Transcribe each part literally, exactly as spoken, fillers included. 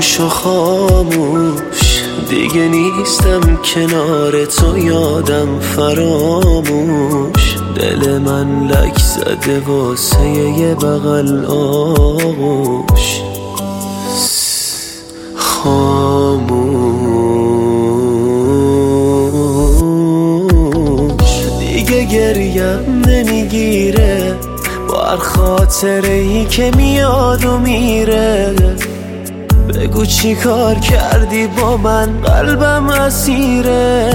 خاموش و خاموش دیگه نیستم کنار تو، یادم فراموش. دل من لک زده واسه یه بغل آغوش. خاموش دیگه گریم نمیگیره با هر خاطره ای که میاد و میره. بگو چی کار کردی با من، قلبم اسیره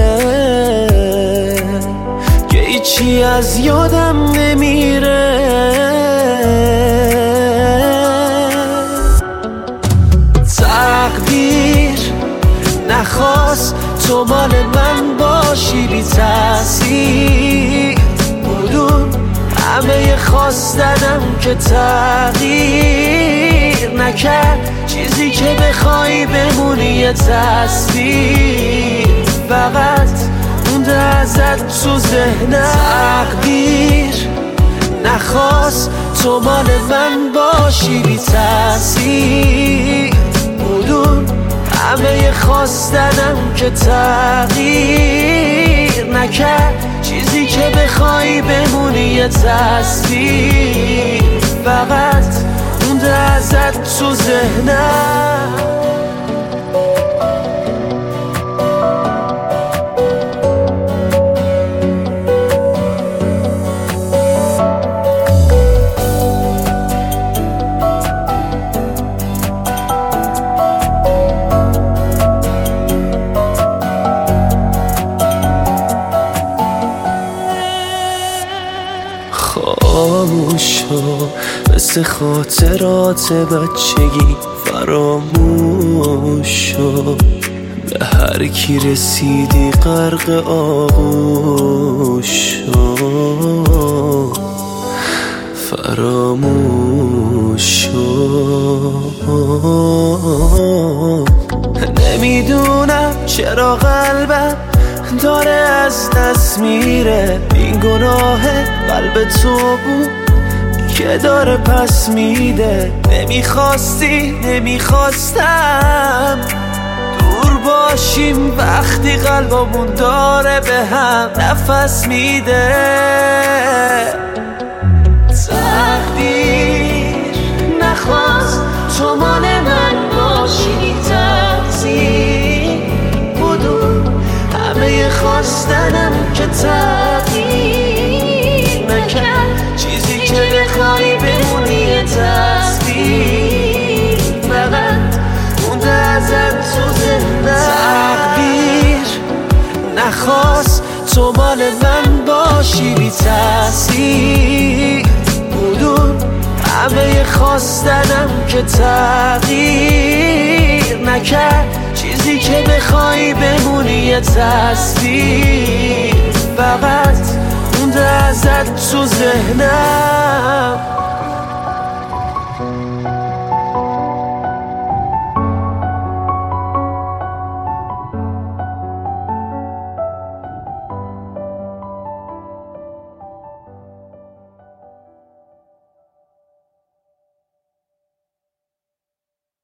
که هیچی از یادم نمیره. تقدیر نخواست تو مال من باشی بی تأثیر بودون همه خواستنم که تغییر نکرد. چیزی که بخوای بمونی یه تصویر فقط مونده ازت تو ذهنم. تقدیر نخواست تو مال من باشی بی تأثیر بودون همه خواستنم که تغییر نکرد. چیزی که بخوای بمونی یه تصویر فقط مونده ازت تو ذهنم. خاموش شو مثل خاطرات بچگی، فراموش شو به هر کی رسیدی غرق آغوش شو. فراموش شو. نمیدونم چرا قلبم داره از دست میره. این گناه قلب تو بود که داره پس میده. نمیخواستی نمیخواستم دور باشیم وقتی قلبمون داره به هم نفس میده. تقدیر نخواست تو مال من باشی تقصیر بودون همه خواستنم که تغییر نکرد. چیزی که بخوای بمونی یه تصویر فقط مونده ازت تو ذهنم. تقدیر نخواست تو مال من باشی بی تأثیر بودون همه خواستنم که تغییر نکرد. چیزی که بخوای بمونی یه تصویر فقط مونده ازت تو ذهنم.